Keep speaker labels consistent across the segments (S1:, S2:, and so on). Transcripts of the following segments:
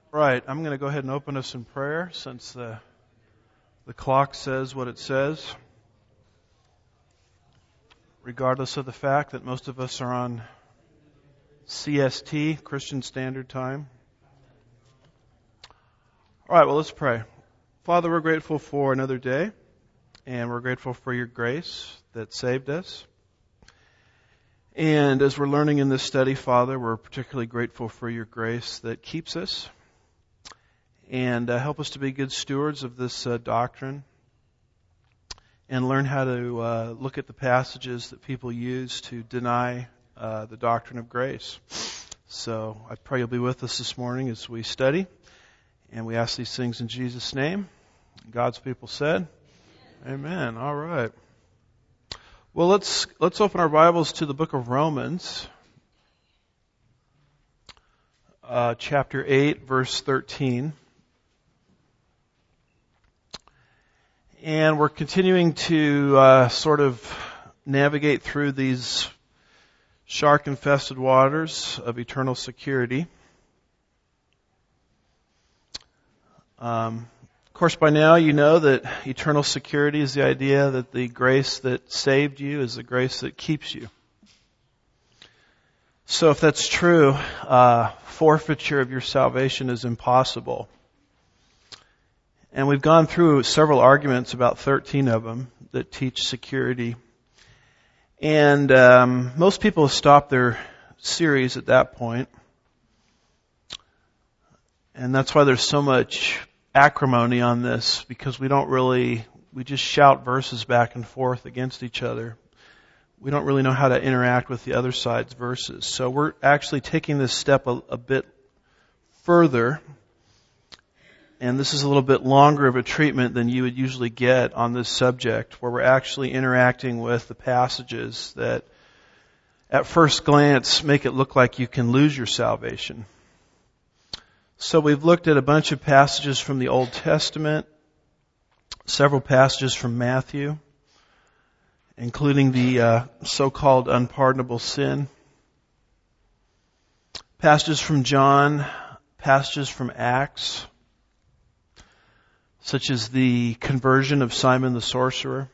S1: Right, I'm going to go ahead and open us in prayer since the clock says what it says, regardless of the fact that most of us are on CST, Christian Standard Time. All right, well, let's pray. Father, we're grateful for another day, and we're grateful for your grace that saved us. And as we're learning in this study, Father, we're particularly grateful for your grace that keeps us. And help us to be good stewards of this doctrine and learn how to look at the passages that people use to deny the doctrine of grace. So I pray you'll be with us this morning as we study. And we ask these things in Jesus' name. God's people said, Amen. All right. Well, let's open our Bibles to the book of Romans, chapter 8, verse 13. And we're continuing to sort of navigate through these shark-infested waters of eternal security. Of course, by now you know that eternal security is the idea that the grace that saved you is the grace that keeps you. So if that's true, forfeiture of your salvation is impossible. And we've gone through several arguments, about 13 of them, that teach security. And most people stop their series at that point. And that's why there's so much acrimony on this, because we just shout verses back and forth against each other. We don't really know how to interact with the other side's verses. So we're actually taking this step a bit further. And this is a little bit longer of a treatment than you would usually get on this subject, where we're actually interacting with the passages that at first glance make it look like you can lose your salvation. So we've looked at a bunch of passages from the Old Testament, several passages from Matthew, including the so-called unpardonable sin, passages from John, passages from Acts, such as the conversion of Simon the sorcerer.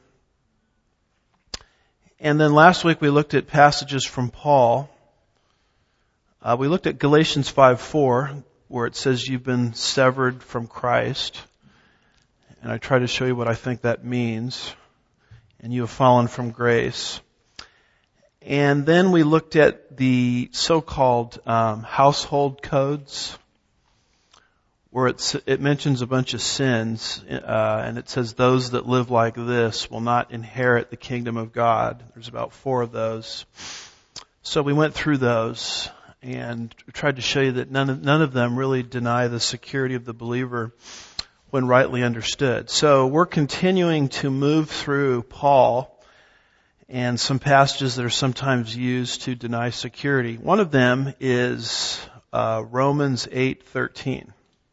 S1: And then last week we looked at passages from Paul. We looked at Galatians 5:4, where it says you've been severed from Christ. And I try to show you what I think that means. And you have fallen from grace. And then we looked at the so-called household codes, where it mentions a bunch of sins, and it says those that live like this will not inherit the kingdom of God. There's about 4 of those. So we went through those and tried to show you that none of them really deny the security of the believer when rightly understood. So we're continuing to move through Paul and some passages that are sometimes used to deny security. One of them is Romans 8:13.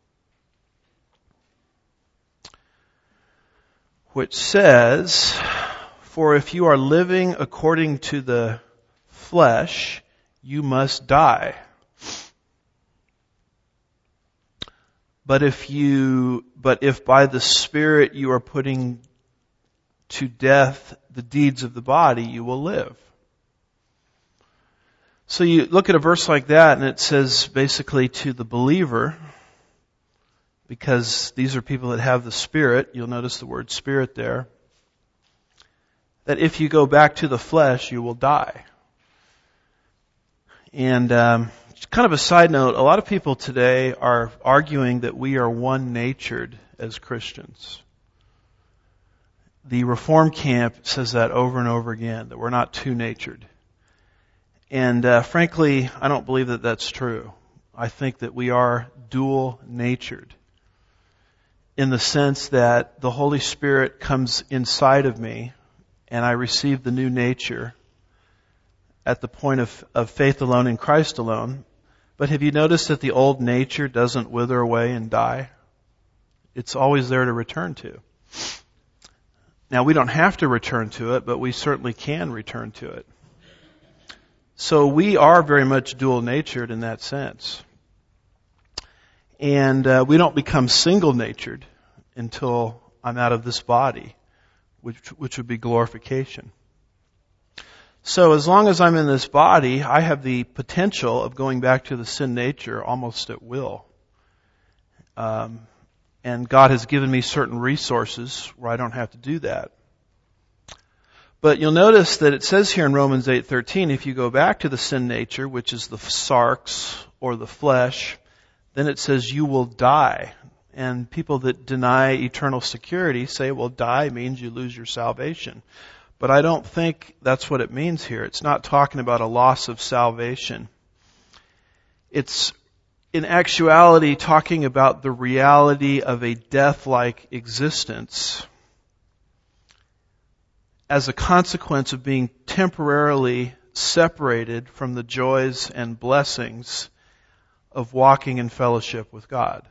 S1: Which says, "For if you are living according to the flesh, you must die. But if by the Spirit you are putting to death the deeds of the body, you will live." So you look at a verse like that, and it says basically to the believer, because these are people that have the Spirit, you'll notice the word Spirit there, that if you go back to the flesh, you will die. And kind of a side note, a lot of people today are arguing that we are one-natured as Christians. The Reform camp says that over and over again, that we're not two-natured. And frankly, I don't believe that that's true. I think that we are dual-natured, in the sense that the Holy Spirit comes inside of me and I receive the new nature at the point of faith alone in Christ alone. But have you noticed that the old nature doesn't wither away and die? It's always there to return to. Now, we don't have to return to it, but we certainly can return to it. So we are very much dual-natured in that sense. And we don't become single-natured until I'm out of this body, which would be glorification. So as long as I'm in this body, I have the potential of going back to the sin nature almost at will. And God has given me certain resources where I don't have to do that. But you'll notice that it says here in Romans 8:13, if you go back to the sin nature, which is the sarx or the flesh, then it says you will die. And people that deny eternal security say, well, die means you lose your salvation. But I don't think that's what it means here. It's not talking about a loss of salvation. It's in actuality talking about the reality of a death-like existence as a consequence of being temporarily separated from the joys and blessings of walking in fellowship with God.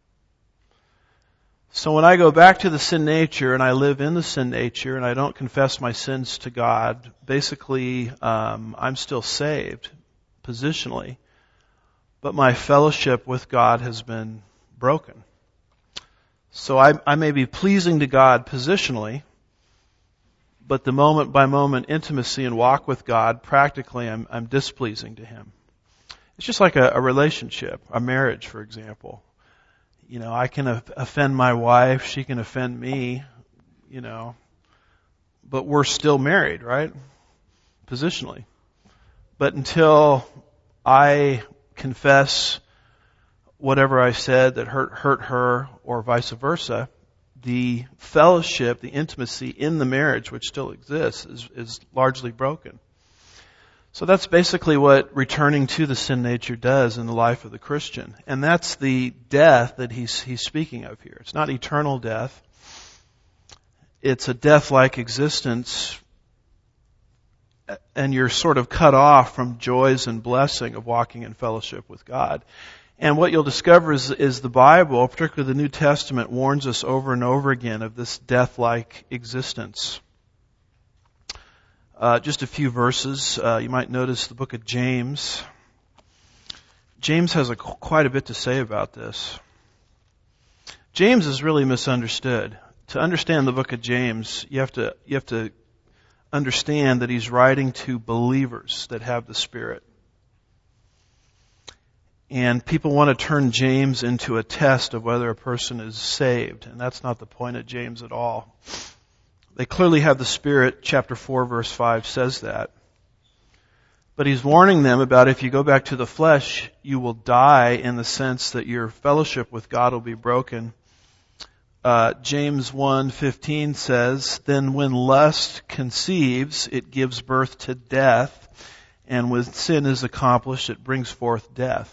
S1: So when I go back to the sin nature and I live in the sin nature and I don't confess my sins to God, basically I'm still saved positionally, but my fellowship with God has been broken. So I may be pleasing to God positionally, but the moment by moment intimacy and walk with God, practically I'm displeasing to Him. It's just like a relationship, a marriage, for example. You know, I can offend my wife, she can offend me, you know, but we're still married, right? Positionally. But until I confess whatever I said that hurt her or vice versa, the fellowship, the intimacy in the marriage, which still exists, is largely broken. So that's basically what returning to the sin nature does in the life of the Christian. And that's the death that he's speaking of here. It's not eternal death. It's a death-like existence, and you're sort of cut off from joys and blessing of walking in fellowship with God. And what you'll discover is the Bible, particularly the New Testament, warns us over and over again of this death-like existence. Just a few verses. You might notice the book of James. James has quite a bit to say about this. James is really misunderstood. To understand the book of James, you have to understand that he's writing to believers that have the Spirit. And people want to turn James into a test of whether a person is saved, and that's not the point of James at all. They clearly have the Spirit. Chapter 4, verse 5 says that. But he's warning them about if you go back to the flesh, you will die in the sense that your fellowship with God will be broken. James 1:15 says, then when lust conceives, it gives birth to death, and when sin is accomplished, it brings forth death.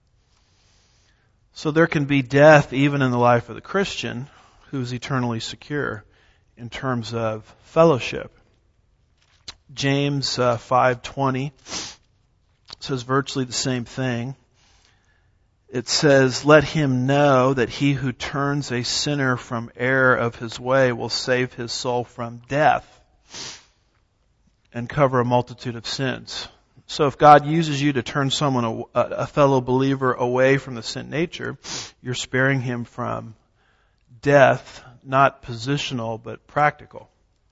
S1: So there can be death even in the life of the Christian who is eternally secure in terms of fellowship. James 5:20 says virtually the same thing. It says, let him know that he who turns a sinner from error of his way will save his soul from death and cover a multitude of sins. So if God uses you to turn someone, a fellow believer, away from the sin nature, you're sparing him from death, not positional, but practical.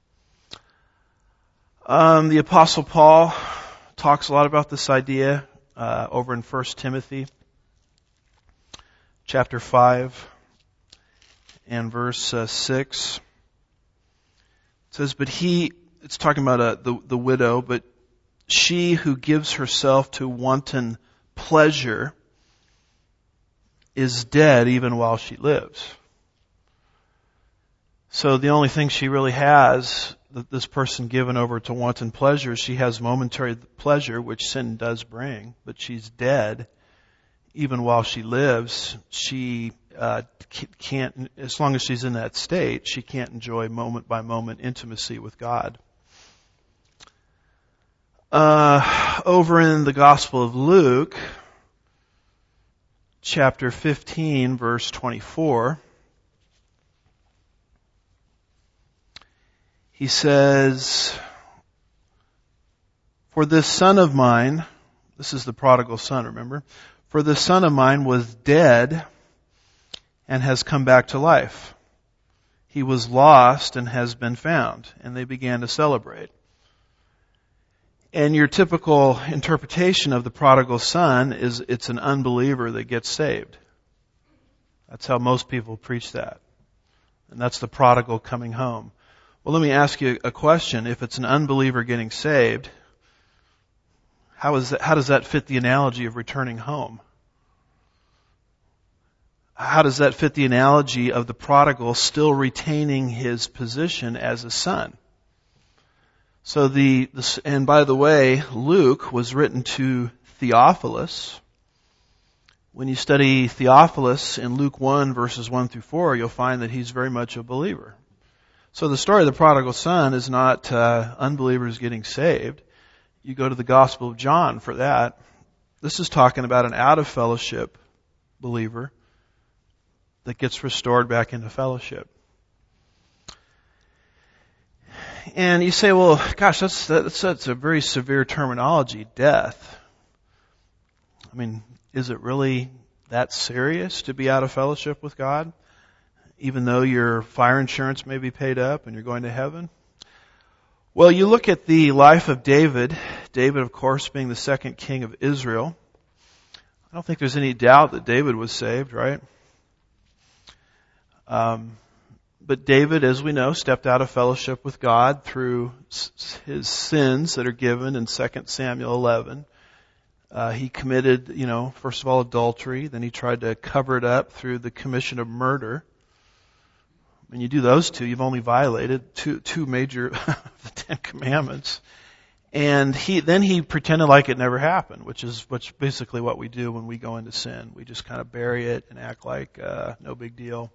S1: The Apostle Paul talks a lot about this idea over in 1 Timothy chapter 5 and verse 6. It says, but it's talking about the widow, but she who gives herself to wanton pleasure is dead even while she lives. So the only thing she really has, this person given over to wanton pleasure, she has momentary pleasure, which sin does bring, but she's dead. Even while she lives, she can't, as long as she's in that state, she can't enjoy moment by moment intimacy with God. Over in the Gospel of Luke, chapter 15, verse 24, he says, for this son of mine, this is the prodigal son, remember? For this son of mine was dead and has come back to life. He was lost and has been found. And they began to celebrate. And your typical interpretation of the prodigal son is it's an unbeliever that gets saved. That's how most people preach that. And that's the prodigal coming home. Well, let me ask you a question. If it's an unbeliever getting saved, how does that fit the analogy of returning home? How does that fit the analogy of the prodigal still retaining his position as a son? So and by the way, Luke was written to Theophilus. When you study Theophilus in Luke 1 verses 1 through 4, you'll find that he's very much a believer. So the story of the prodigal son is not unbelievers getting saved. You go to the Gospel of John for that. This is talking about an out of fellowship believer that gets restored back into fellowship. And you say, well, gosh, that's a very severe terminology, death. I mean, is it really that serious to be out of fellowship with God? Even though your fire insurance may be paid up and you're going to heaven? Well, you look at the life of David. David, of course, being the second king of Israel. I don't think there's any doubt that David was saved, right? But David, as we know, stepped out of fellowship with God through his sins that are given in 2 Samuel 11. He committed, first of all, adultery. Then he tried to cover it up through the commission of murder. When you do those two, you've only violated two major of the Ten Commandments. And then he pretended like it never happened, which is basically what we do when we go into sin. We just kind of bury it and act like no big deal.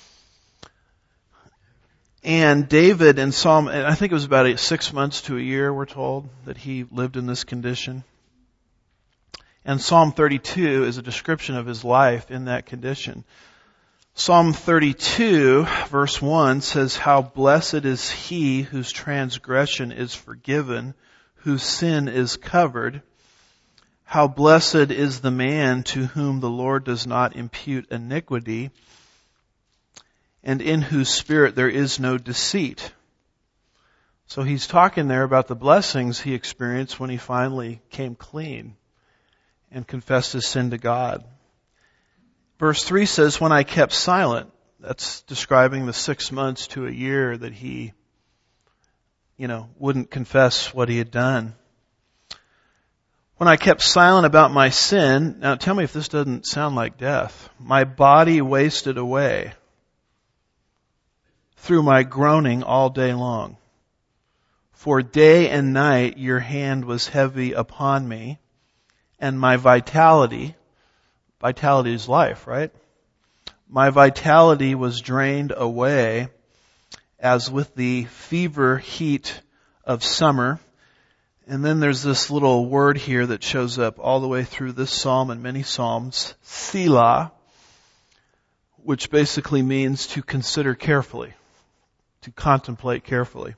S1: And David in Psalm, and I think it was about 6 months to a year, we're told, that he lived in this condition. And Psalm 32 is a description of his life in that condition. Psalm 32, verse 1 says, "How blessed is he whose transgression is forgiven, whose sin is covered. How blessed is the man to whom the Lord does not impute iniquity, and in whose spirit there is no deceit." So he's talking there about the blessings he experienced when he finally came clean and confessed his sin to God. Verse 3 says, "When I kept silent," that's describing the 6 months to a year that he, wouldn't confess what he had done. "When I kept silent about my sin," now tell me if this doesn't sound like death, "my body wasted away through my groaning all day long. For day and night your hand was heavy upon me, and my vitality is life, right? My vitality was drained away as with the fever heat of summer." And then there's this little word here that shows up all the way through this psalm and many psalms, Selah, which basically means to consider carefully, to contemplate carefully.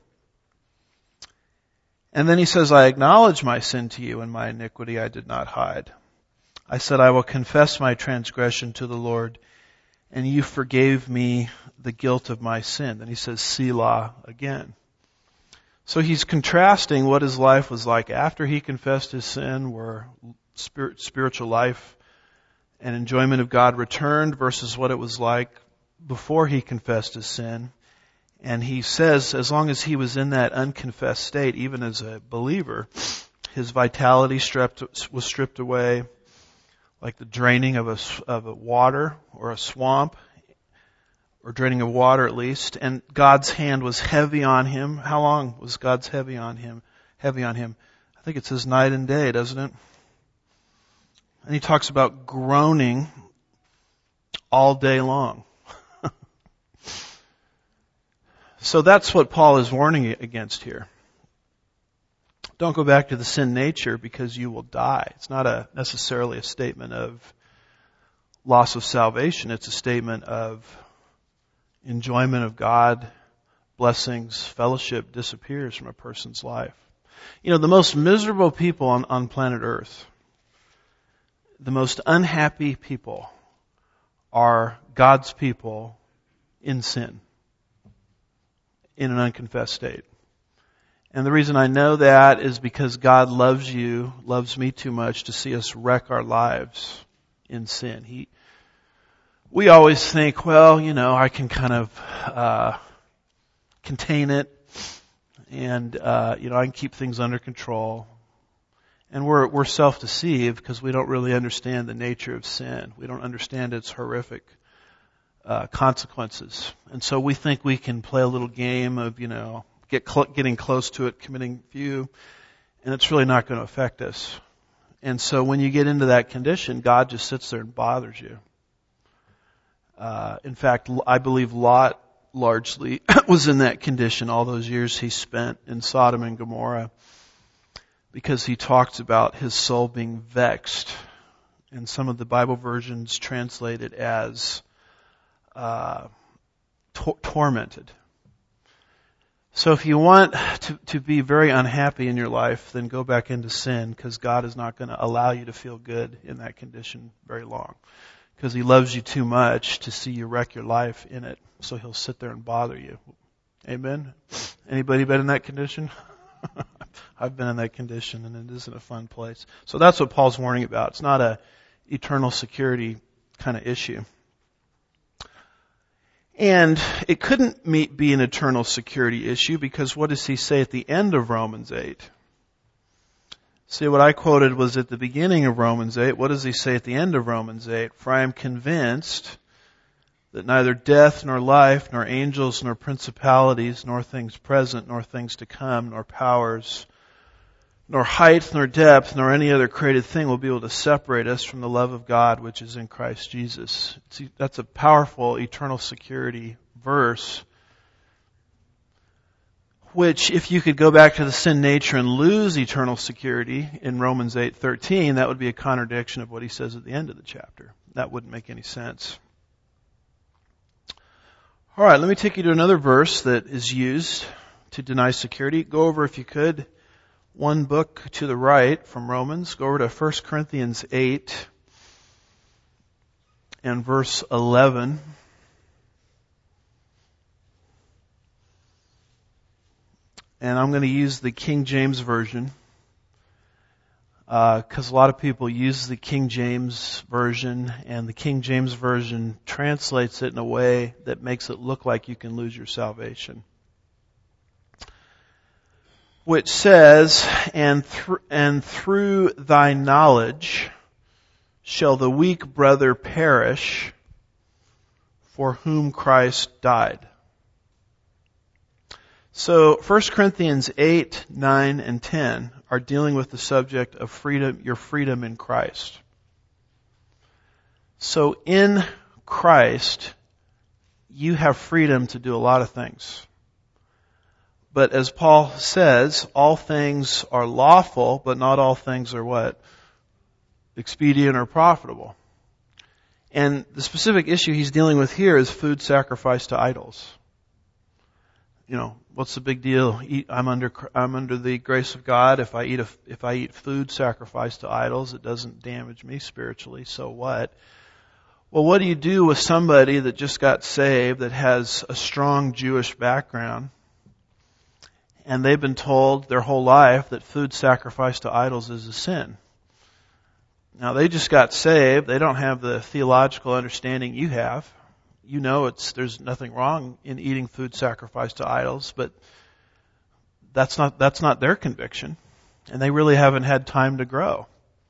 S1: And then he says, "I acknowledge my sin to you, and my iniquity I did not hide. I said, I will confess my transgression to the Lord, and you forgave me the guilt of my sin." Then he says, Selah again. So he's contrasting what his life was like after he confessed his sin, where spiritual life and enjoyment of God returned, versus what it was like before he confessed his sin. And he says, as long as he was in that unconfessed state, even as a believer, his vitality was stripped away, like the draining of a water or a swamp, or draining of water at least. And God's hand was heavy on him. How long was God's heavy on him? I think it says night and day, doesn't it? And he talks about groaning all day long. So that's what Paul is warning against here. Don't go back to the sin nature because you will die. It's not necessarily a statement of loss of salvation. It's a statement of enjoyment of God, blessings, fellowship disappears from a person's life. The most miserable people on planet Earth, the most unhappy people, are God's people in sin, in an unconfessed state. And the reason I know that is because God loves you, loves me too much to see us wreck our lives in sin. We always think, well, I can kind of contain it, and I can keep things under control. And we're self-deceived because we don't really understand the nature of sin. We don't understand its horrific consequences. And so we think we can play a little game of, getting close to it, committing few, and it's really not going to affect us. And so when you get into that condition, God just sits there and bothers you. In fact, I believe Lot largely was in that condition all those years he spent in Sodom and Gomorrah, because he talks about his soul being vexed. And some of the Bible versions translate it as tormented. So if you want to be very unhappy in your life, then go back into sin, because God is not going to allow you to feel good in that condition very long, because He loves you too much to see you wreck your life in it. So He'll sit there and bother you. Amen? Anybody been in that condition? I've been in that condition, and it isn't a fun place. So that's what Paul's warning about. It's not a eternal security kind of issue. And it couldn't be an eternal security issue, because what does he say at the end of Romans 8? See, what I quoted was at the beginning of Romans 8. What does he say at the end of Romans 8? For I am convinced that neither death nor life, nor angels, nor principalities, nor things present, nor things to come, nor powers, nor height, nor depth, nor any other created thing will be able to separate us from the love of God which is in Christ Jesus. See, that's a powerful eternal security verse, which, if you could go back to the sin nature and lose eternal security in Romans 8:13, that would be a contradiction of what he says at the end of the chapter. That wouldn't make any sense. All right, let me take you to another verse that is used to deny security. Go over, if you could, one book to the right from Romans. Go over to 1 Corinthians 8 and verse 11. And I'm going to use the King James Version, because a lot of people use the King James Version, and the King James Version translates it in a way that makes it look like you can lose your salvation. Which says, and through thy knowledge shall the weak brother perish for whom Christ died. So 1 Corinthians 8, 9, and 10 are dealing with the subject of freedom, your freedom in Christ. So in Christ, you have freedom to do a lot of things. But as Paul says, all things are lawful, but not all things are what? Expedient or profitable. And the specific issue he's dealing with here is food sacrificed to idols. What's the big deal? I'm under the grace of God. If I eat food sacrificed to idols, it doesn't damage me spiritually. So what? Well, what do you do with somebody that just got saved, that has a strong Jewish background, and they've been told their whole life that food sacrificed to idols is a sin? Now, they just got saved. They don't have the theological understanding you have. There's nothing wrong in eating food sacrificed to idols, but that's not their conviction. And they really haven't had time to grow.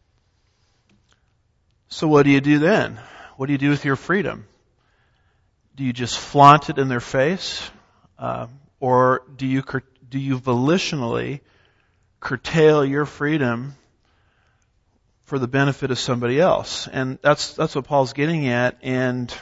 S1: So what do you do then? What do you do with your freedom? Do you just flaunt it in their face? Or do you volitionally curtail your freedom for the benefit of somebody else? And that's what Paul's getting at. And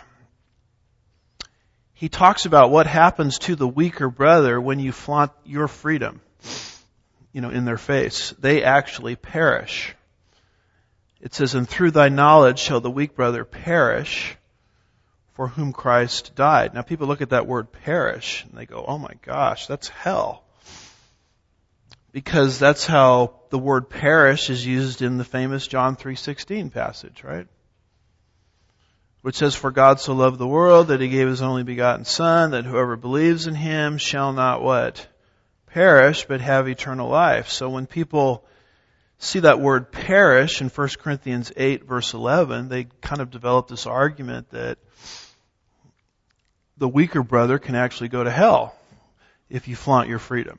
S1: he talks about what happens to the weaker brother when you flaunt your freedom, in their face. They actually perish. It says, and through thy knowledge shall the weak brother perish for whom Christ died. Now people look at that word perish and they go, oh my gosh, that's hell. Because that's how the word perish is used in the famous John 3:16 passage, right? which says, "For God so loved the world that He gave His only begotten Son, that whoever believes in Him shall not" what? Perish, but have eternal life. So when people see that word perish in 1 Corinthians 8 verse 11, they kind of develop this argument that the weaker brother can actually go to hell if you flaunt your freedom.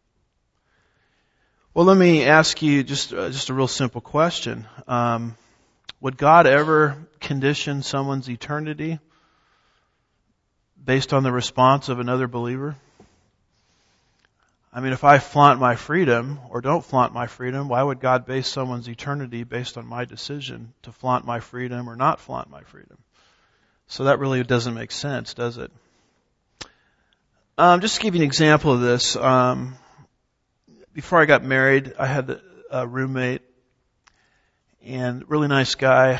S1: Well, let me ask you just a real simple question. Would God ever condition someone's eternity based on the response of another believer? I mean, if I flaunt my freedom or don't flaunt my freedom, why would God base someone's eternity based on my decision to flaunt my freedom or not flaunt my freedom? So that really doesn't make sense, does it? Just to give you an example of this, before I got married, I had a roommate, and really nice guy,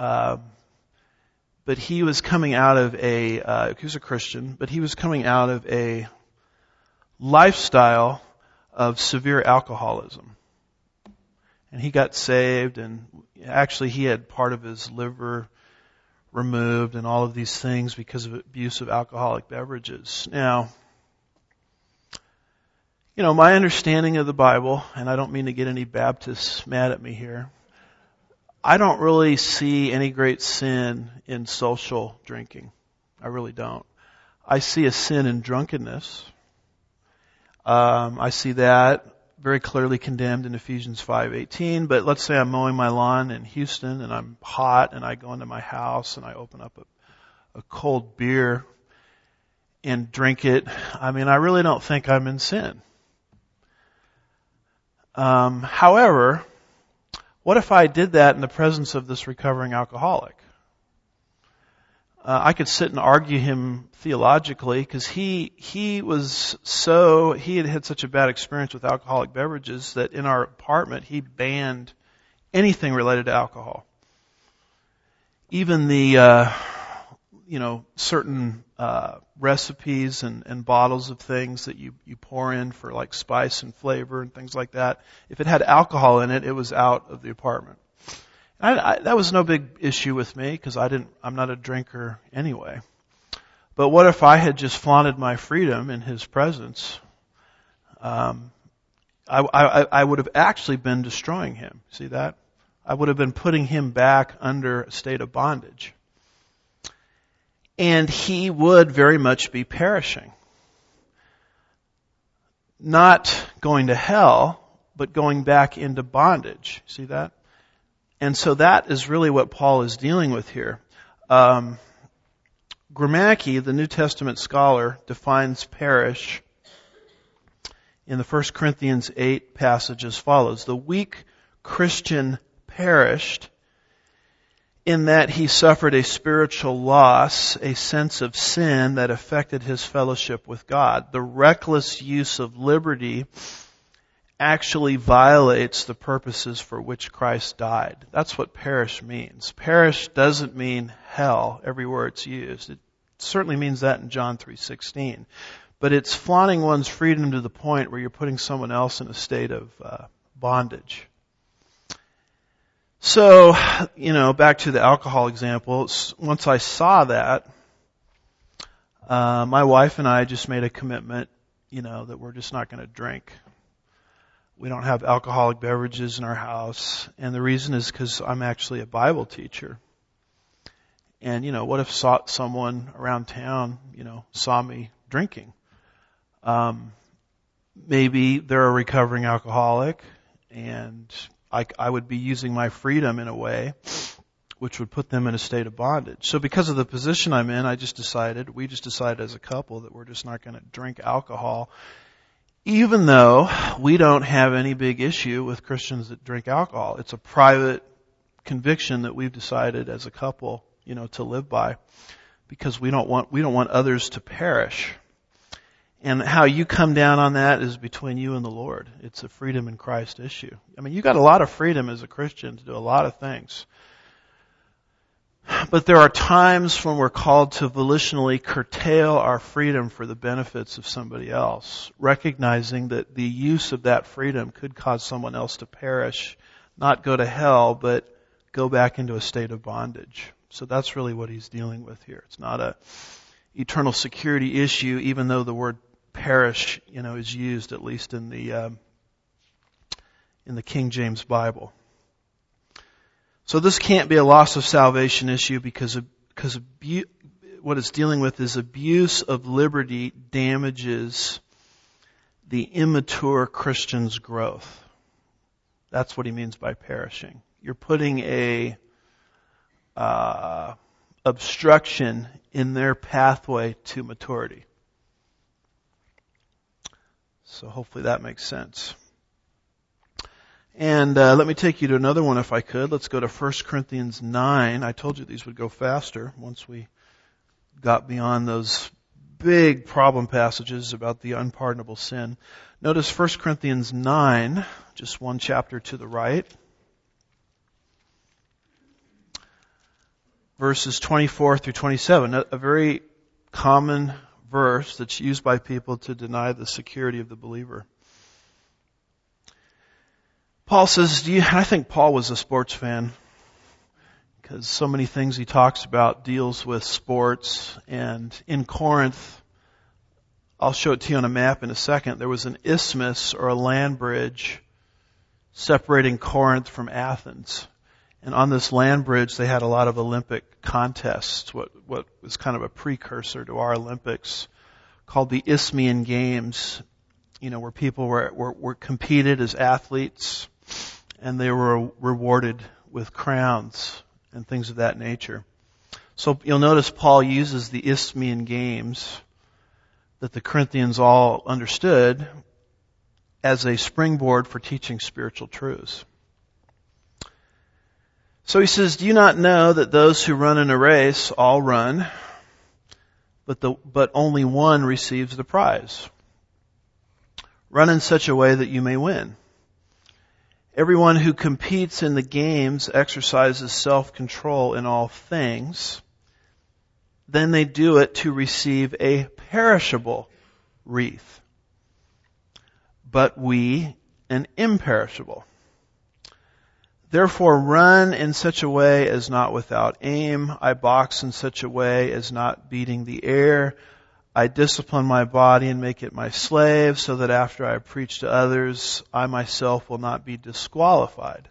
S1: but he was coming out of he was a Christian, but he was coming out of a lifestyle of severe alcoholism. And he got saved, and actually he had part of his liver removed and all of these things because of abuse of alcoholic beverages. Now, my understanding of the Bible, and I don't mean to get any Baptists mad at me here, I don't really see any great sin in social drinking. I really don't. I see a sin in drunkenness. I see that very clearly condemned in Ephesians 5:18. But let's say I'm mowing my lawn in Houston and I'm hot and I go into my house and I open up a cold beer and drink it. I mean, I really don't think I'm in sin. However, what if I did that in the presence of this recovering alcoholic? I could sit and argue him theologically because he had had such a bad experience with alcoholic beverages that in our apartment he banned anything related to alcohol. Even the, certain recipes and bottles of things that you pour in for like spice and flavor and things like that. If it had alcohol in it, it was out of the apartment. That was no big issue with me because I'm not a drinker anyway. But what if I had just flaunted my freedom in his presence? I would have actually been destroying him. See that? I would have been putting him back under a state of bondage. And he would very much be perishing. Not going to hell, but going back into bondage. See that? And so that is really what Paul is dealing with here. Gramacki, the New Testament scholar, defines perish in the 1 Corinthians 8 passage as follows. The weak Christian perished in that he suffered a spiritual loss, a sense of sin that affected his fellowship with God. The reckless use of liberty actually violates the purposes for which Christ died. That's what perish means. Perish doesn't mean hell everywhere it's used. It certainly means that in John 3:16. But it's flaunting one's freedom to the point where you're putting someone else in a state of bondage. So, back to the alcohol example, once I saw that, my wife and I just made a commitment, that we're just not going to drink. We don't have alcoholic beverages in our house. And the reason is because I'm actually a Bible teacher. And, what if someone around town, saw me drinking? Maybe they're a recovering alcoholic and I would be using my freedom in a way which would put them in a state of bondage. So because of the position I'm in, we just decided as a couple that we're just not going to drink alcohol, even though we don't have any big issue with Christians that drink alcohol. It's a private conviction that we've decided as a couple, to live by, because we don't want others to perish. And how you come down on that is between you and the Lord. It's a freedom in Christ issue. I mean, you got a lot of freedom as a Christian to do a lot of things. But there are times when we're called to volitionally curtail our freedom for the benefits of somebody else, recognizing that the use of that freedom could cause someone else to perish, not go to hell, but go back into a state of bondage. So that's really what he's dealing with here. It's not a eternal security issue, even though the word perish, is used, at least in the King James Bible. So this can't be a loss of salvation issue because what it's dealing with is abuse of liberty damages the immature Christian's growth. That's what he means by perishing. You're putting a obstruction in their pathway to maturity. So hopefully that makes sense. And let me take you to another one if I could. Let's go to 1 Corinthians 9. I told you these would go faster once we got beyond those big problem passages about the unpardonable sin. Notice 1 Corinthians 9, just one chapter to the right. Verses 24 through 27, a very common verse that's used by people to deny the security of the believer. Paul says, I think Paul was a sports fan because so many things he talks about deals with sports. And in Corinth, I'll show it to you on a map in a second, there was an isthmus or a land bridge separating Corinth from Athens. And on this land bridge, they had a lot of Olympic contests, what was kind of a precursor to our Olympics, called the Isthmian Games, where people were competed as athletes, and they were rewarded with crowns and things of that nature. So you'll notice Paul uses the Isthmian Games that the Corinthians all understood as a springboard for teaching spiritual truths. So he says, do you not know that those who run in a race all run, but only one receives the prize? Run in such a way that you may win. Everyone who competes in the games exercises self-control in all things. Then they do it to receive a perishable wreath, but we an imperishable. Therefore run in such a way as not without aim. I box in such a way as not beating the air. I discipline my body and make it my slave, so that after I preach to others, I myself will not be disqualified.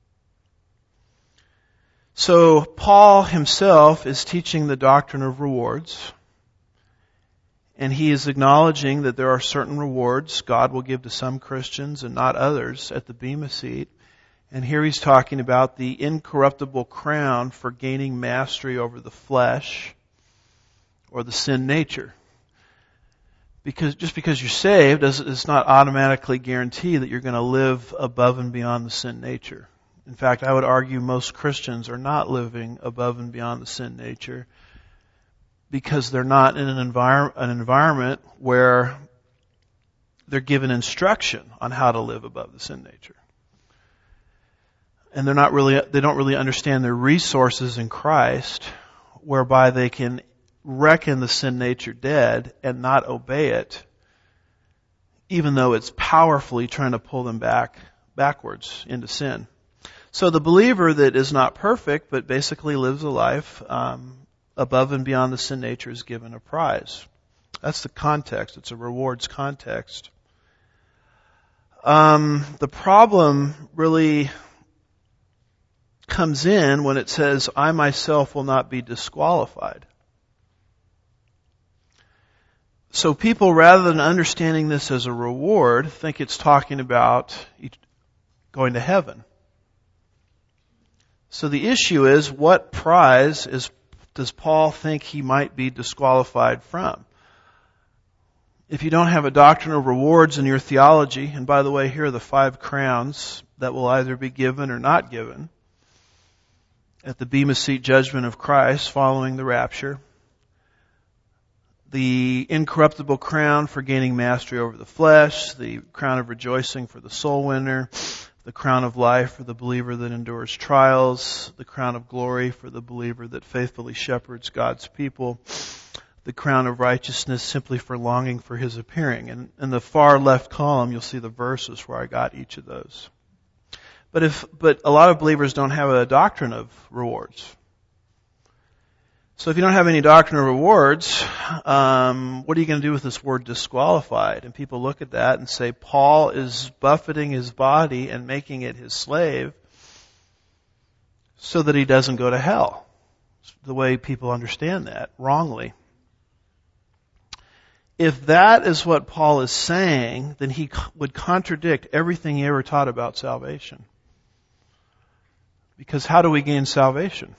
S1: So Paul himself is teaching the doctrine of rewards, and he is acknowledging that there are certain rewards God will give to some Christians and not others at the Bema seat. And here he's talking about the incorruptible crown for gaining mastery over the flesh or the sin nature. Just because you're saved does not automatically guarantee that you're going to live above and beyond the sin nature. In fact, I would argue most Christians are not living above and beyond the sin nature because they're not in an environment where they're given instruction on how to live above the sin nature. And they don't really understand their resources in Christ, whereby they can reckon the sin nature dead and not obey it, even though it's powerfully trying to pull them backwards into sin. So the believer that is not perfect, but basically lives a life above and beyond the sin nature, is given a prize. That's the context. It's a rewards context. The problem really comes in when it says, I myself will not be disqualified. So people, rather than understanding this as a reward, think it's talking about going to heaven. So the issue is, what prize does Paul think he might be disqualified from? If you don't have a doctrine of rewards in your theology, and by the way, here are the 5 crowns that will either be given or not given at the Bema Seat judgment of Christ following the rapture. The incorruptible crown for gaining mastery over the flesh, the crown of rejoicing for the soul winner, the crown of life for the believer that endures trials, the crown of glory for the believer that faithfully shepherds God's people, the crown of righteousness simply for longing for His appearing. And in the far left column, you'll see the verses where I got each of those. But a lot of believers don't have a doctrine of rewards. So if you don't have any doctrine of rewards, what are you going to do with this word disqualified? And people look at that and say, Paul is buffeting his body and making it his slave so that he doesn't go to hell. It's the way people understand that, wrongly. If that is what Paul is saying, then he would contradict everything he ever taught about salvation. Because how do we gain salvation?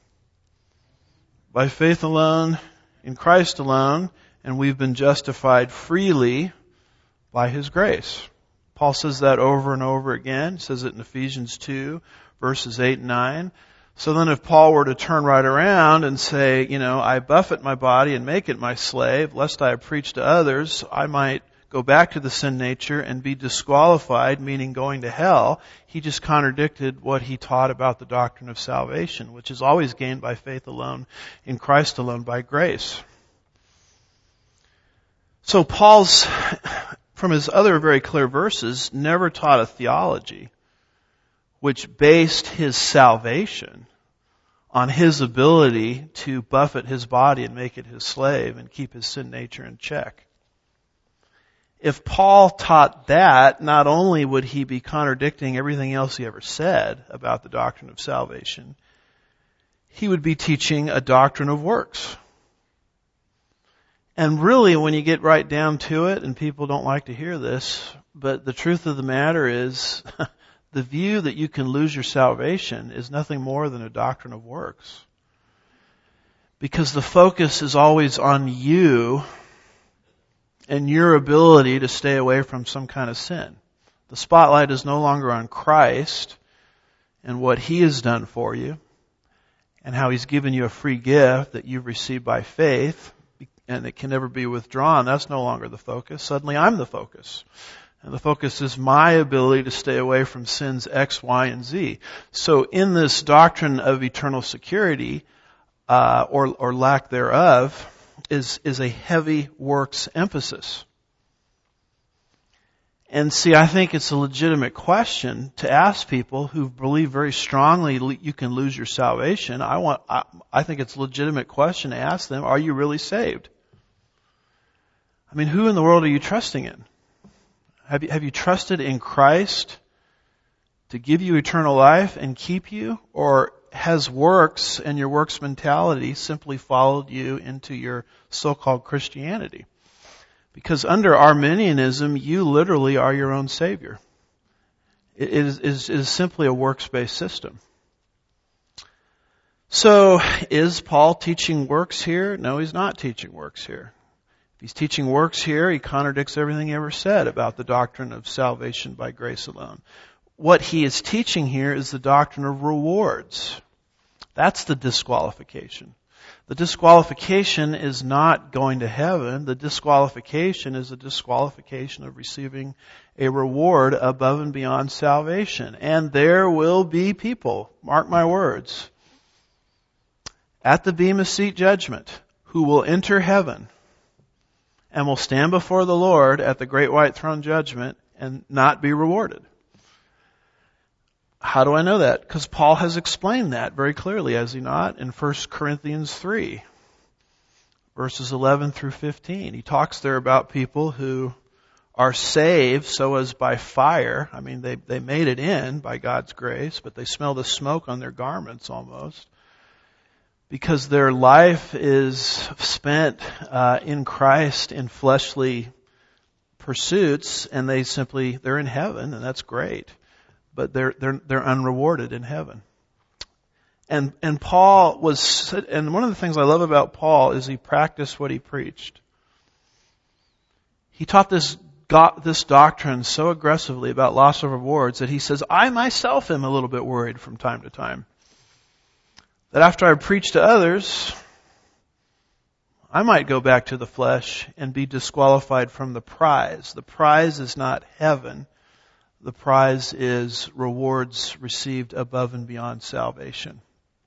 S1: By faith alone, in Christ alone, and we've been justified freely by His grace. Paul says that over and over again. He says it in Ephesians 2, verses 8 and 9. So then if Paul were to turn right around and say, I buffet my body and make it my slave, lest I preach to others, I might go back to the sin nature and be disqualified, meaning going to hell. He just contradicted what he taught about the doctrine of salvation, which is always gained by faith alone, in Christ alone, by grace. So Paul's, from his other very clear verses, never taught a theology which based his salvation on his ability to buffet his body and make it his slave and keep his sin nature in check. If Paul taught that, not only would he be contradicting everything else he ever said about the doctrine of salvation, he would be teaching a doctrine of works. And really, when you get right down to it, and people don't like to hear this, but the truth of the matter is, the view that you can lose your salvation is nothing more than a doctrine of works. Because the focus is always on you and your ability to stay away from some kind of sin. The spotlight is no longer on Christ and what He has done for you and how He's given you a free gift that you've received by faith and it can never be withdrawn. That's no longer the focus. Suddenly I'm the focus. And the focus is my ability to stay away from sins X, Y, and Z. So in this doctrine of eternal security, or lack thereof, is a heavy works emphasis. And see, I think it's a legitimate question to ask people who believe very strongly you can lose your salvation. I think it's a legitimate question to ask them, are you really saved? I mean, who in the world are you trusting in? Have you trusted in Christ to give you eternal life and keep you? Or has works and your works mentality simply followed you into your so-called Christianity? Because under Arminianism, you literally are your own Savior. It is simply a works-based system. So, is Paul teaching works here? No, he's not teaching works here. If he's teaching works here, he contradicts everything he ever said about the doctrine of salvation by grace alone. What he is teaching here is the doctrine of rewards. That's the disqualification. The disqualification is not going to heaven. The disqualification is a disqualification of receiving a reward above and beyond salvation. And there will be people, mark my words, at the Bema Seat judgment who will enter heaven and will stand before the Lord at the great white throne judgment and not be rewarded. How do I know that? Because Paul has explained that very clearly, has he not? In 1 Corinthians 3, verses 11 through 15. He talks there about people who are saved so as by fire. I mean, they made it in by God's grace, but they smell the smoke on their garments almost. Because their life is spent in Christ in fleshly pursuits, and they're in heaven, and that's great. But they're unrewarded in heaven. And Paul and one of the things I love about Paul is he practiced what he preached. He taught this doctrine so aggressively about loss of rewards that he says, I myself am a little bit worried from time to time. That after I preach to others, I might go back to the flesh and be disqualified from the prize. The prize is not heaven. The prize is rewards received above and beyond salvation.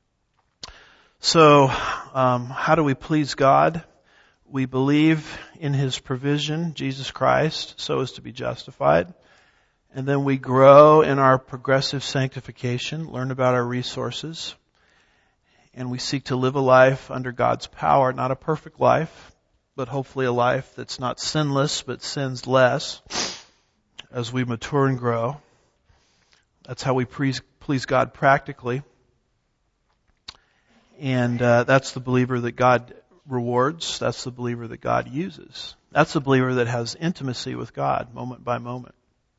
S1: So, how do we please God? We believe in His provision, Jesus Christ, so as to be justified. And then we grow in our progressive sanctification, learn about our resources. And we seek to live a life under God's power, not a perfect life, but hopefully a life that's not sinless, but sins less as we mature and grow. That's how we please God practically. And that's the believer that God rewards. That's the believer that God uses. That's the believer that has intimacy with God moment by moment.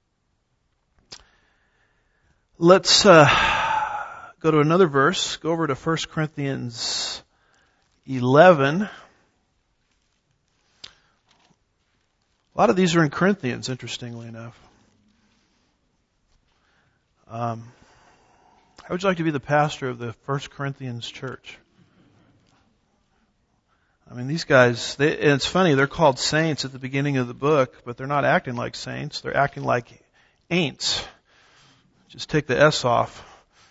S1: Let's go to another verse. Go over to 1 Corinthians 11. A lot of these are in Corinthians, interestingly enough. How would you like to be the pastor of the 1 Corinthians church? I mean, these guys, and it's funny, they're called saints at the beginning of the book, but they're not acting like saints. They're acting like ain'ts. Just take the S off.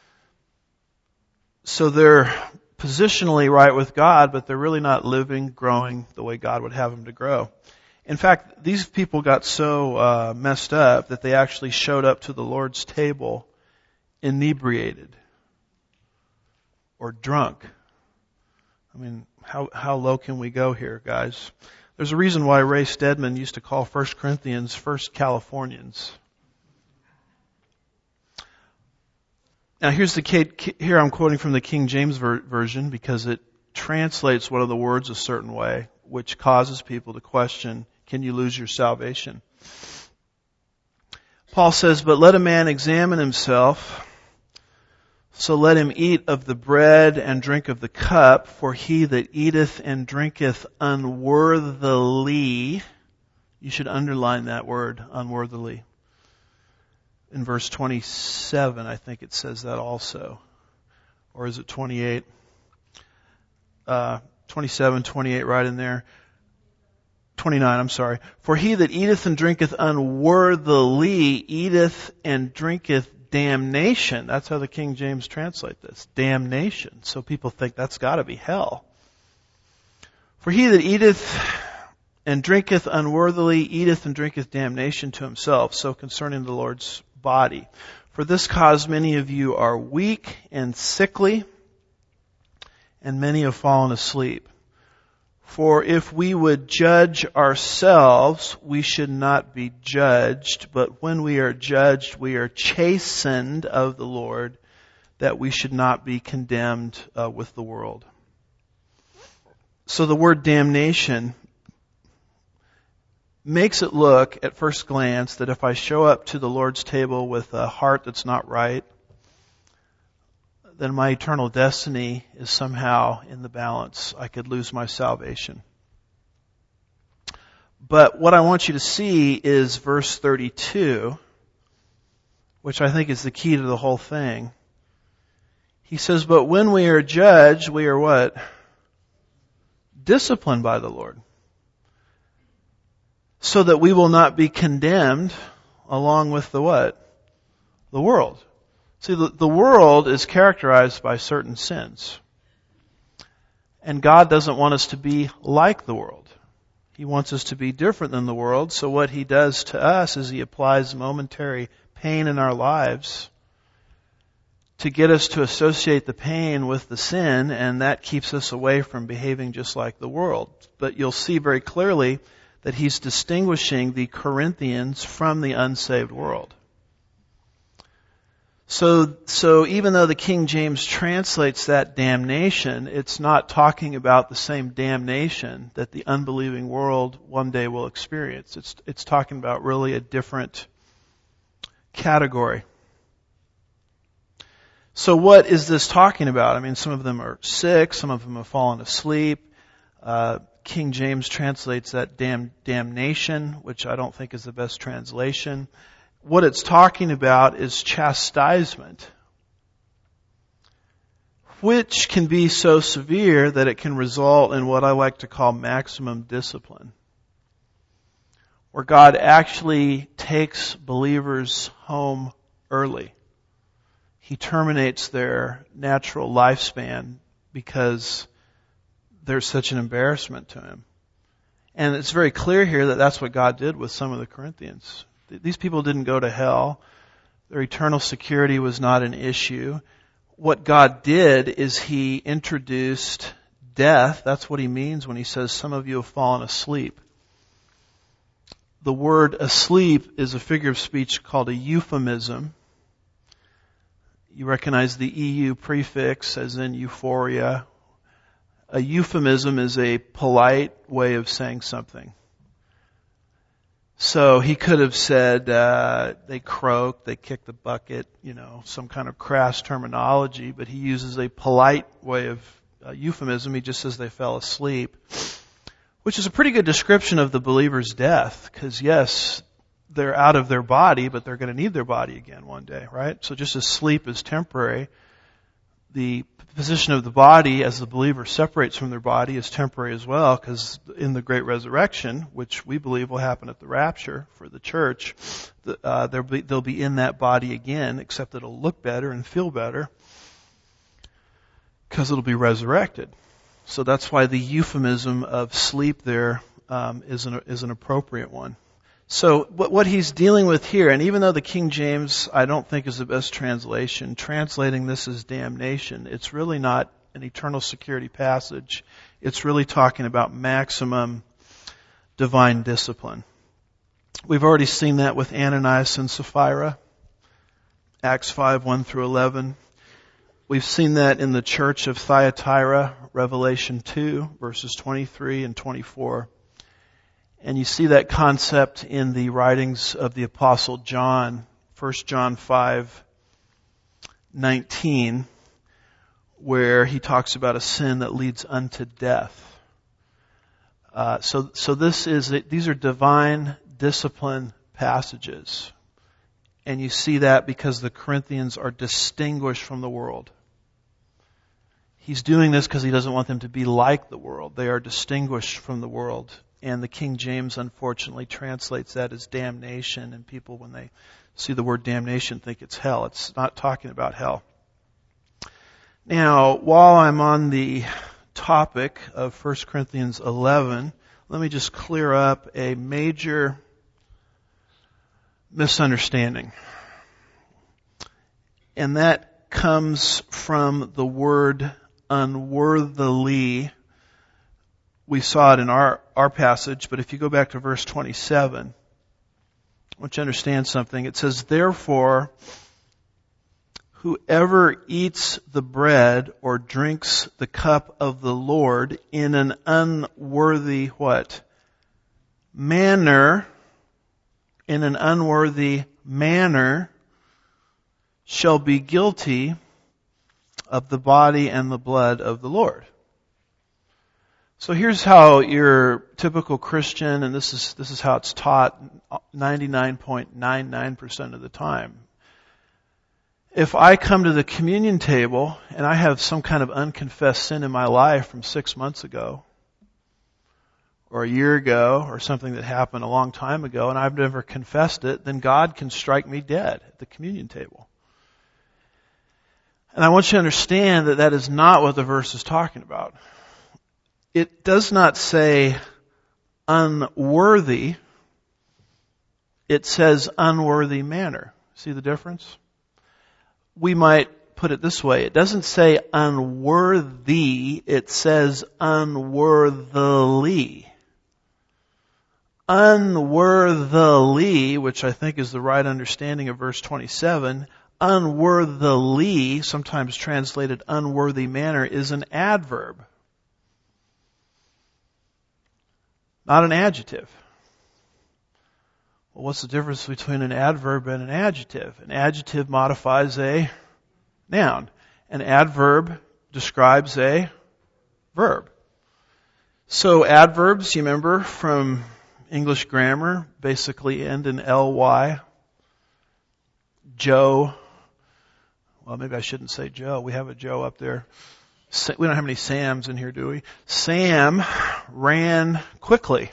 S1: So they're positionally right with God, but they're really not living, growing the way God would have them to grow. In fact, these people got so messed up that they actually showed up to the Lord's table inebriated or drunk. I mean, how low can we go here, guys? There's a reason why Ray Stedman used to call 1 Corinthians First Californians. Now here I'm quoting from the King James Version because it translates one of the words a certain way, which causes people to question, can you lose your salvation? Paul says, but let a man examine himself, so let him eat of the bread and drink of the cup, for he that eateth and drinketh unworthily, you should underline that word, unworthily. In verse 27, I think it says that also. Or is it 28? 27, 28, right in there. 29, I'm sorry. For he that eateth and drinketh unworthily eateth and drinketh damnation. That's how the King James translate this. Damnation. So people think that's got to be hell. For he that eateth and drinketh unworthily eateth and drinketh damnation to himself. So concerning the Lord's body. For this cause many of you are weak and sickly, and many have fallen asleep. For if we would judge ourselves, we should not be judged, but when we are judged, we are chastened of the Lord, that we should not be condemned with the world. So the word damnation makes it look at first glance that if I show up to the Lord's table with a heart that's not right, then my eternal destiny is somehow in the balance. I could lose my salvation. But what I want you to see is verse 32, which I think is the key to the whole thing. He says, but when we are judged, we are what? Disciplined by the Lord. So that we will not be condemned along with the what? The world. See, the world is characterized by certain sins. And God doesn't want us to be like the world. He wants us to be different than the world. So what He does to us is He applies momentary pain in our lives to get us to associate the pain with the sin, and that keeps us away from behaving just like the world. But you'll see very clearly that he's distinguishing the Corinthians from the unsaved world. So even though the King James translates that damnation, it's not talking about the same damnation that the unbelieving world one day will experience. It's talking about really a different category. So what is this talking about? I mean, some of them are sick, some of them have fallen asleep. King James translates that damnation, which I don't think is the best translation. What it's talking about is chastisement, which can be so severe that it can result in what I like to call maximum discipline, where God actually takes believers home early. He terminates their natural lifespan because they're such an embarrassment to Him. And it's very clear here that that's what God did with some of the Corinthians. These people didn't go to hell. Their eternal security was not an issue. what God did is He introduced death. That's what He means when He says, some of you have fallen asleep. The word asleep is a figure of speech called a euphemism. You recognize the EU prefix as in euphoria. A euphemism is a polite way of saying something. So he could have said, they croaked, they kicked the bucket, some kind of crass terminology, but he uses a polite way of euphemism. He just says they fell asleep, which is a pretty good description of the believer's death, because yes, they're out of their body, but they're going to need their body again one day, right? So just as sleep is temporary, the position of the body as the believer separates from their body is temporary as well, because in the great resurrection, which we believe will happen at the rapture for the church, they'll be in that body again, except it'll look better and feel better because it'll be resurrected. So that's why the euphemism of sleep there is an appropriate one. So what he's dealing with here, and even though the King James I don't think is the best translation, translating this as damnation, it's really not an eternal security passage. It's really talking about maximum divine discipline. We've already seen that with Ananias and Sapphira, Acts 5, 1 through 11. We've seen that in the church of Thyatira, Revelation 2, verses 23 and 24. And you see that concept in the writings of the Apostle John, 1 John 5:19, where he talks about a sin that leads unto death. So these are divine discipline passages. And you see that because the Corinthians are distinguished from the world. He's doing this because he doesn't want them to be like the world. They are distinguished from the world. And the King James, unfortunately, translates that as damnation. And people, when they see the word damnation, think it's hell. It's not talking about hell. Now, while I'm on the topic of 1 Corinthians 11, let me just clear up a major misunderstanding. And that comes from the word unworthily. We saw it in our passage, but if you go back to verse 27, I want you to understand something. It says, therefore, whoever eats the bread or drinks the cup of the Lord in an unworthy what? Manner, in an unworthy manner, shall be guilty of the body and the blood of the Lord. So here's how your typical Christian, and this is how it's taught 99.99% of the time. If I come to the communion table and I have some kind of unconfessed sin in my life from 6 months ago, or a year ago, or something that happened a long time ago, and I've never confessed it, then God can strike me dead at the communion table. And I want you to understand that that is not what the verse is talking about. It does not say unworthy. It says unworthy manner. See the difference? We might put it this way. It doesn't say unworthy. It says unworthily. Unworthily, which I think is the right understanding of verse 27, unworthily, sometimes translated unworthy manner, is an adverb. Not an adjective. Well, what's the difference between an adverb and an adjective? An adjective modifies a noun. An adverb describes a verb. So adverbs, you remember from English grammar, basically end in ly. Joe. Well, maybe I shouldn't say Joe. We have a Joe up there. We don't have any Sams in here, do we? Sam ran quickly.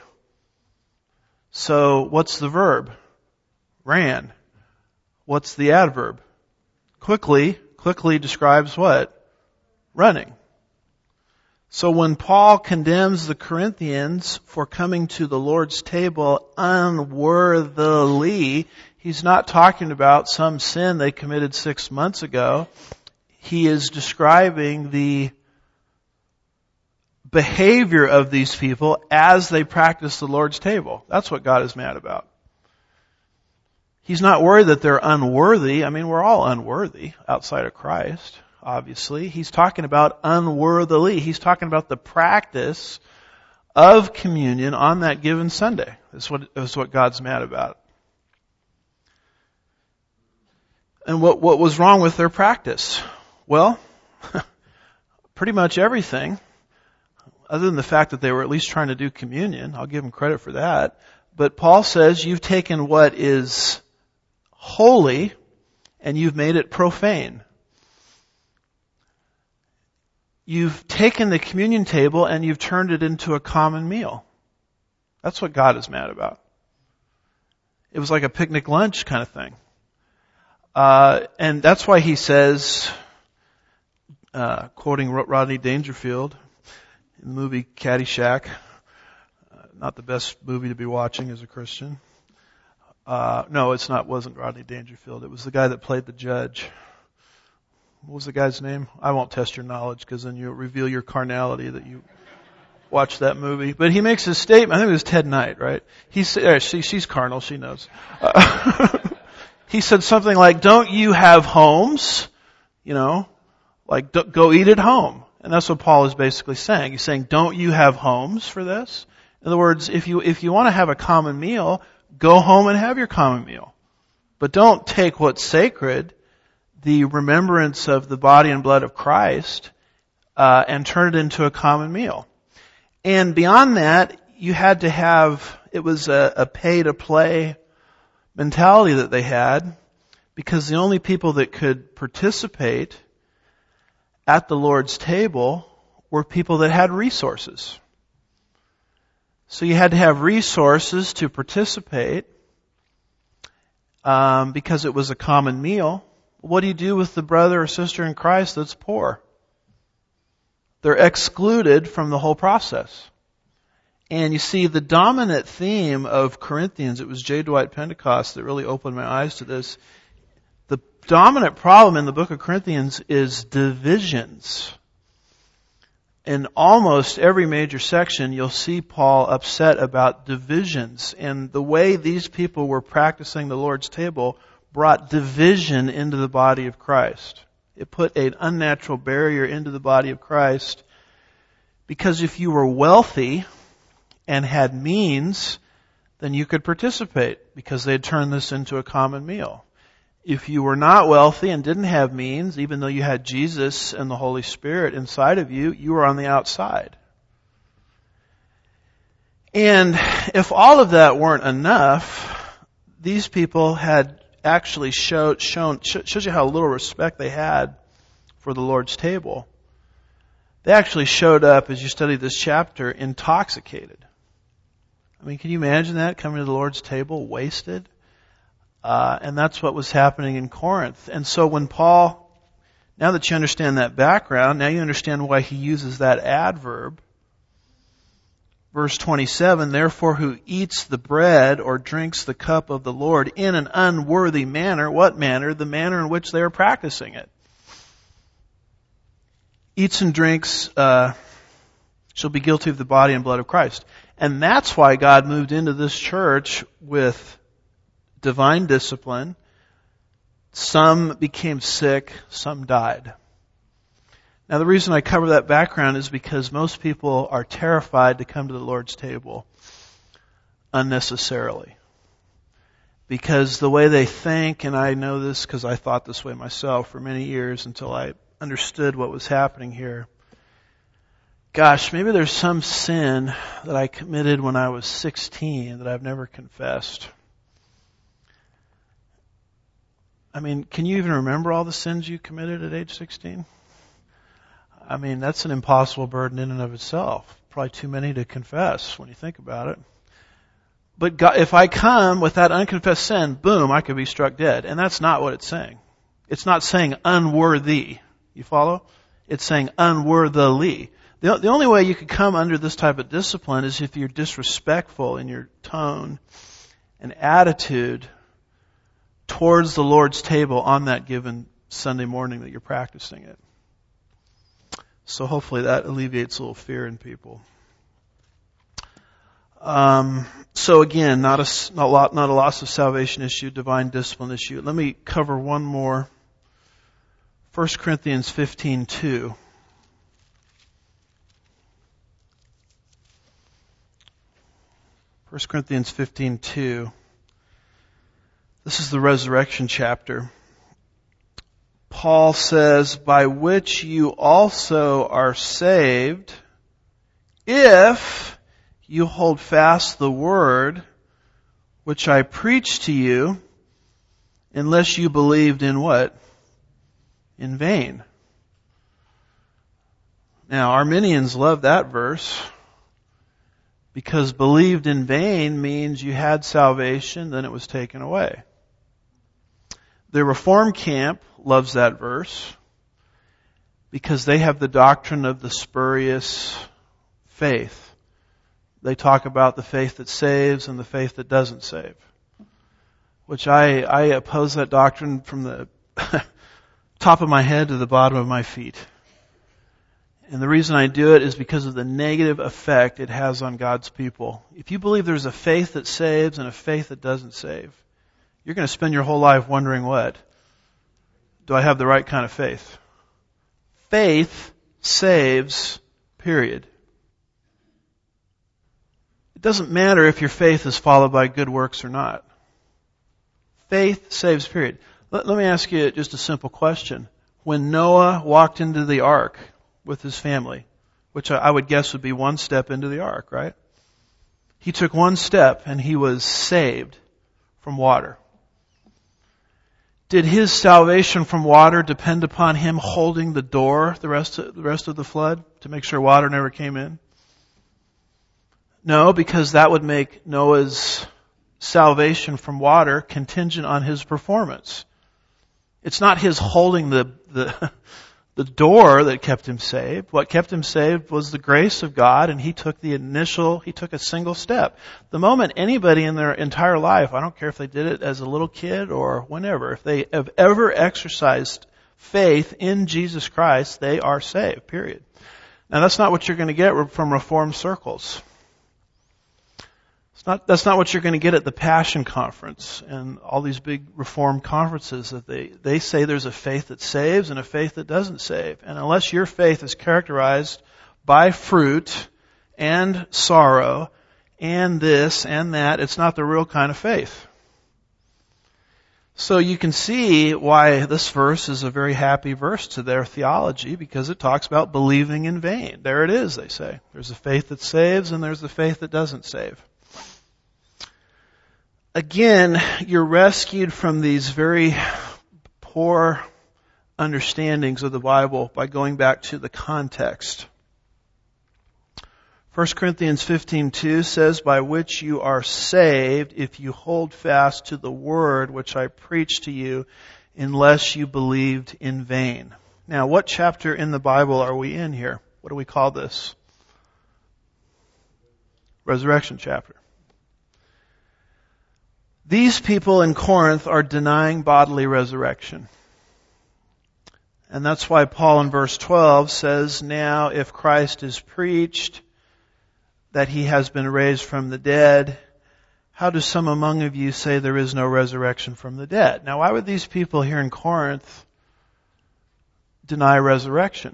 S1: So what's the verb? Ran. What's the adverb? Quickly. Quickly describes what? Running. So when Paul condemns the Corinthians for coming to the Lord's table unworthily, he's not talking about some sin they committed 6 months ago. he is describing the behavior of these people as they practice the Lord's table. That's what God is mad about. He's not worried that they're unworthy. I mean, we're all unworthy outside of Christ, obviously. He's talking about unworthily. He's talking about the practice of communion on that given Sunday. That's what God's mad about. And what was wrong with their practice? Well, pretty much everything, other than the fact that they were at least trying to do communion. I'll give them credit for that. But Paul says you've taken what is holy and you've made it profane. You've taken the communion table and you've turned it into a common meal. That's what God is mad about. It was like a picnic lunch kind of thing. And that's why he says, quoting Rodney Dangerfield in the movie Caddyshack, not the best movie to be watching as a Christian. No, wasn't Rodney Dangerfield. It was the guy that played the judge. What was the guy's name? I won't test your knowledge because then you'll reveal your carnality that you watched that movie. But he makes a statement. I think it was Ted Knight, right? He said, she's carnal, she knows. He said something like, don't you have homes? Like go eat at home. And that's what Paul is basically saying. He's saying, don't you have homes for this? In other words, if you want to have a common meal, go home and have your common meal. But don't take what's sacred, the remembrance of the body and blood of Christ, and turn it into a common meal. And beyond that, you had to have, it was a pay-to-play mentality that they had, because the only people that could participate at the Lord's table were people that had resources. So you had to have resources to participate because it was a common meal. What do you do with the brother or sister in Christ that's poor? They're excluded from the whole process. And you see, the dominant theme of Corinthians, it was J. Dwight Pentecost that really opened my eyes to this. The dominant problem in the book of Corinthians is divisions. In almost every major section, you'll see Paul upset about divisions. And the way these people were practicing the Lord's table brought division into the body of Christ. It put an unnatural barrier into the body of Christ, because if you were wealthy and had means, then you could participate because they had turned this into a common meal. If you were not wealthy and didn't have means, even though you had Jesus and the Holy Spirit inside of you, you were on the outside. And if all of that weren't enough, these people had actually shows you how little respect they had for the Lord's table. They actually showed up, as you study this chapter, intoxicated. I mean, can you imagine that, coming to the Lord's table wasted? And that's what was happening in Corinth. And so when Paul, now that you understand that background, now you understand why he uses that adverb. Verse 27, therefore who eats the bread or drinks the cup of the Lord in an unworthy manner. What manner? The manner in which they are practicing it. Eats and drinks shall be guilty of the body and blood of Christ. And that's why God moved into this church with divine discipline. Some became sick, some died. Now the reason I cover that background is because most people are terrified to come to the Lord's table unnecessarily. Because the way they think, and I know this because I thought this way myself for many years until I understood what was happening here. Gosh, maybe there's some sin that I committed when I was 16 that I've never confessed. I mean, can you even remember all the sins you committed at age 16? I mean, that's an impossible burden in and of itself. Probably too many to confess when you think about it. But God, if I come with that unconfessed sin, boom, I could be struck dead. And that's not what it's saying. It's not saying unworthy. You follow? It's saying unworthily. The only way you could come under this type of discipline is if you're disrespectful in your tone and attitude towards the Lord's table on that given Sunday morning that you're practicing it. So hopefully that alleviates a little fear in people. So again, not a loss of salvation issue, divine discipline issue. Let me cover one more. 1 Corinthians 15:2. 1 Corinthians 15:2. This is the resurrection chapter. Paul says, by which you also are saved, if you hold fast the word which I preached to you, unless you believed in what? In vain. Now, Arminians love that verse, because believed in vain means you had salvation, then it was taken away. The Reform camp loves that verse because they have the doctrine of the spurious faith. They talk about the faith that saves and the faith that doesn't save, which I oppose that doctrine from the top of my head to the bottom of my feet. And the reason I do it is because of the negative effect it has on God's people. If you believe there's a faith that saves and a faith that doesn't save, you're going to spend your whole life wondering what? Do I have the right kind of faith? Faith saves, period. It doesn't matter if your faith is followed by good works or not. Faith saves, period. Let me ask you just a simple question. When Noah walked into the ark with his family, which I would guess would be one step into the ark, right? He took one step and he was saved from water. Did his salvation from water depend upon him holding the door the rest of the flood to make sure water never came in? No, because that would make Noah's salvation from water contingent on his performance. It's not his holding the door that kept him saved. What kept him saved was the grace of God, and he took a single step. The moment anybody in their entire life, I don't care if they did it as a little kid or whenever, if they have ever exercised faith in Jesus Christ, they are saved, period. Now that's not what you're going to get from Reformed circles. That's not what you're going to get at the Passion Conference and all these big Reformed conferences that they say there's a faith that saves and a faith that doesn't save. And unless your faith is characterized by fruit and sorrow and this and that, it's not the real kind of faith. So you can see why this verse is a very happy verse to their theology, because it talks about believing in vain. There it is, they say. There's a faith that saves and there's the faith that doesn't save. Again, you're rescued from these very poor understandings of the Bible by going back to the context. 1 Corinthians 15:2 says, by which you are saved if you hold fast to the word which I preached to you, unless you believed in vain. Now, what chapter in the Bible are we in here? What do we call this? Resurrection chapter. These people in Corinth are denying bodily resurrection. And that's why Paul in verse 12 says, now if Christ is preached that he has been raised from the dead, how do some among you say there is no resurrection from the dead? Now why would these people here in Corinth deny resurrection?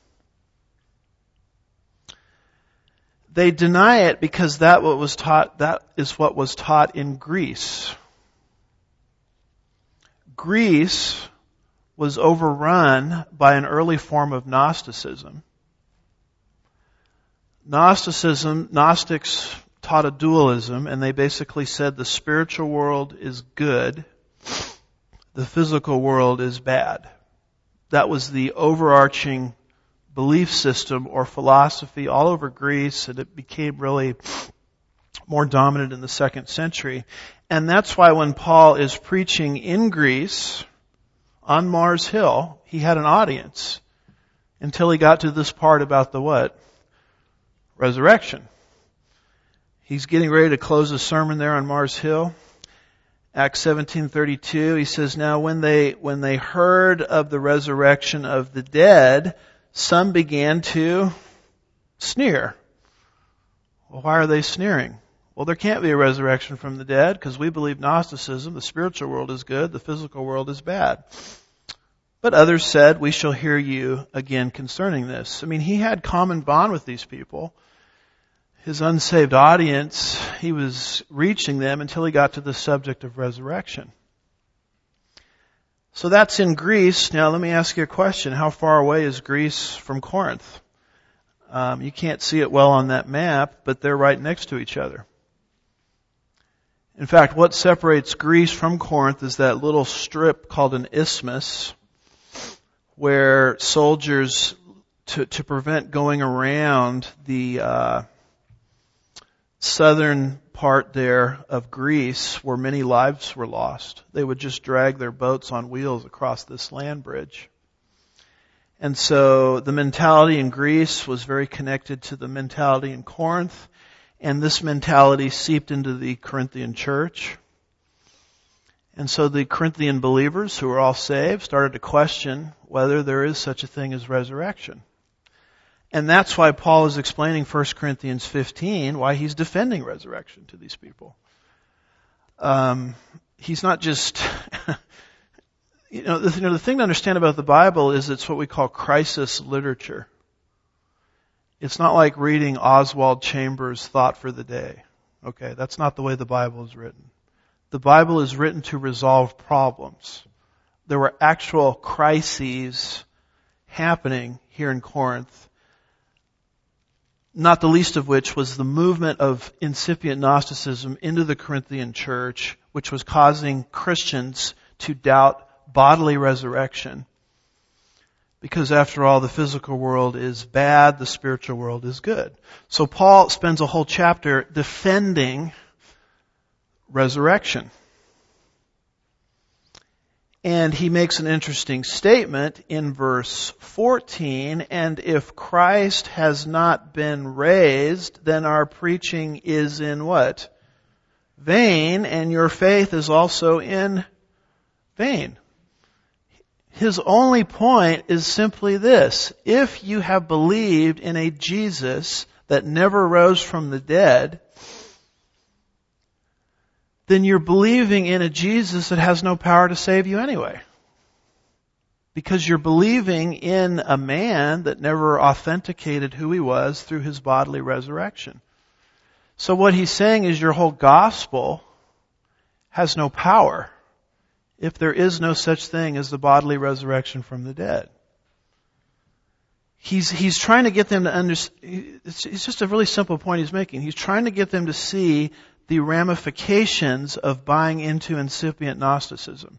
S1: They deny it because that is what was taught in Greece. Greece was overrun by an early form of Gnosticism. Gnostics taught a dualism, and they basically said the spiritual world is good, the physical world is bad. That was the overarching belief system or philosophy all over Greece, and it became really more dominant in the 2nd century. And that's why when Paul is preaching in Greece on Mars Hill, he had an audience until he got to this part about the what? Resurrection. He's getting ready to close a sermon there on Mars Hill, Acts 17:32, he says, now when they heard of the resurrection of the dead, some began to sneer. Well, why are they sneering? Well, there can't be a resurrection from the dead because we believe Gnosticism, the spiritual world is good, the physical world is bad. But others said, we shall hear you again concerning this. I mean, he had common bond with these people. His unsaved audience, he was reaching them until he got to the subject of resurrection. So that's in Greece. Now let me ask you a question. How far away is Greece from Corinth? You can't see it well on that map, but they're right next to each other. In fact, what separates Greece from Corinth is that little strip called an isthmus, where soldiers, to prevent going around the southern part there of Greece, where many lives were lost, they would just drag their boats on wheels across this land bridge. And so the mentality in Greece was very connected to the mentality in Corinth, and this mentality seeped into the Corinthian church. And so the Corinthian believers, who were all saved, started to question whether there is such a thing as resurrection. And that's why Paul is explaining 1 Corinthians 15, why he's defending resurrection to these people. He's not just, the thing to understand about the Bible is it's what we call crisis literature. It's not like reading Oswald Chambers' Thought for the Day. Okay, that's not the way the Bible is written. The Bible is written to resolve problems. There were actual crises happening here in Corinth, not the least of which was the movement of incipient Gnosticism into the Corinthian church, which was causing Christians to doubt bodily resurrection. Because after all, the physical world is bad, the spiritual world is good. So Paul spends a whole chapter defending resurrection. And he makes an interesting statement in verse 14, and if Christ has not been raised, then our preaching is in what? Vain, and your faith is also in vain. His only point is simply this: if you have believed in a Jesus that never rose from the dead, then you're believing in a Jesus that has no power to save you anyway. Because you're believing in a man that never authenticated who he was through his bodily resurrection. So what he's saying is your whole gospel has no power if there is no such thing as the bodily resurrection from the dead. He's trying to get them to understand. It's just a really simple point he's making. He's trying to get them to see the ramifications of buying into incipient Gnosticism.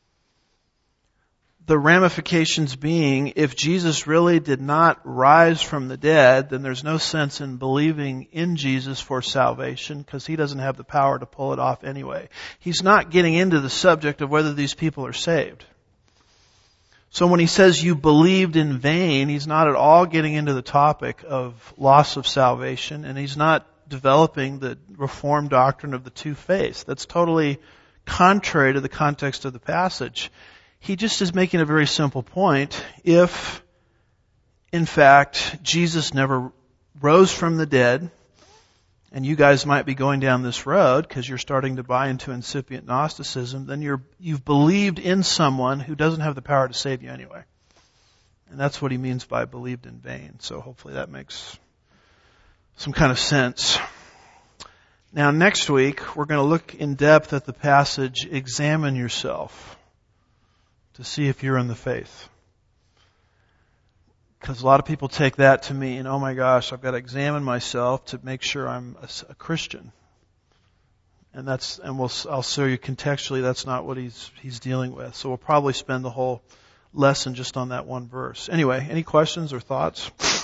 S1: The ramifications being, if Jesus really did not rise from the dead, then there's no sense in believing in Jesus for salvation, because he doesn't have the power to pull it off anyway. He's not getting into the subject of whether these people are saved. So when he says you believed in vain, he's not at all getting into the topic of loss of salvation, and he's not developing the Reformed doctrine of the two faiths. That's totally contrary to the context of the passage. He just is making a very simple point. If, in fact, Jesus never rose from the dead, and you guys might be going down this road because you're starting to buy into incipient Gnosticism, then you've believed in someone who doesn't have the power to save you anyway. And that's what he means by believed in vain. So hopefully that makes some kind of sense. Now next week, we're going to look in depth at the passage, examine yourself, to see if you're in the faith. Because a lot of people take that to mean, oh my gosh, I've got to examine myself to make sure I'm a Christian. And I'll show you contextually that's not what he's dealing with. So we'll probably spend the whole lesson just on that one verse. Anyway, any questions or thoughts?